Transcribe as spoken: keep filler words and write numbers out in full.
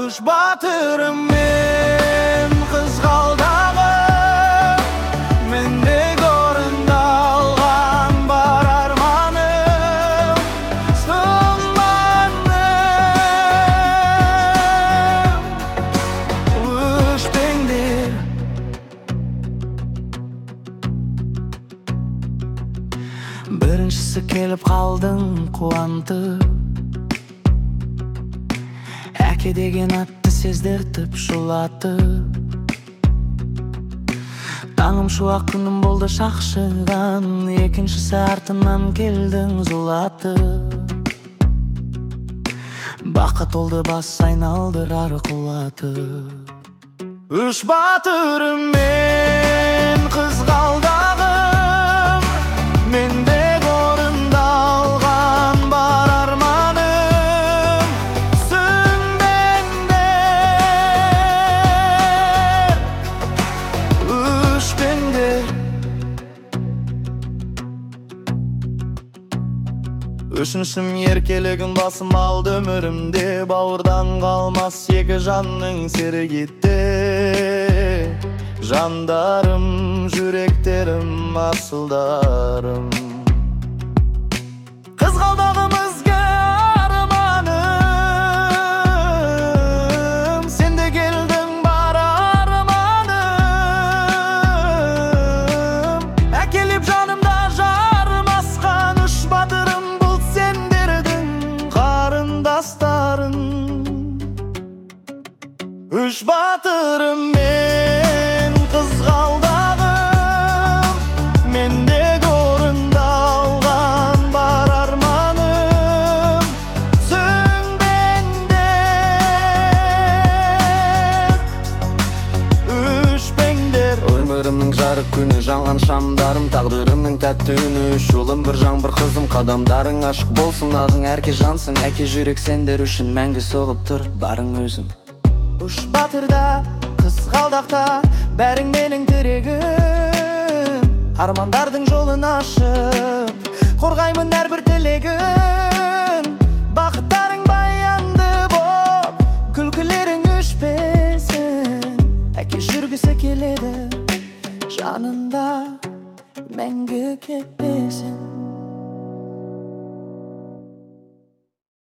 Үш батырым мен қызғалдағым, мендегі орындалған бар арманым, сыңбаным өшпеңдер. Біріншісі келіп қалдың қуантып, әке деген атты сездіртіп шулатып. Таңым шуақ күнім болды шақшыған, екіншісі артынан келдің зулатып. Баққа толды бас айналдырар қуатып. Үш батырым мен қызғалдағым, мендегі орындалған бар арманым, сөнбеңдер, өшпеңдер. Үшіншім еркелігін басым алды өмірімде, бауырдан қалмас екі жанның сергетті. Жандарым, жүректерім, асылдарым. Қызғалдағым ізгі арманым, сен де келдің бар арманым. Әкеліп жанымда жармасқан үш батырым, бұл сендердің қарындастарың. Үш батырым мен қызғалдағым, мендегі орындалған бар арманым, сөнбеңдер, өшпеңдер. Өмірімнің жарық күні, жанған шамдарым, тағдырымның тәтті үні. Үш ұлым, бір жан, бір қызым, қадамдарың ашық болсын. Ағың әрке жансың, әке жүрек сендер үшін мәңгі соғып тұр барың өзің. Үш батырда, қызғалдақта, бәрің менің тірегім. Армандардың жолын ашып, қорғаймын әрбір тілегім.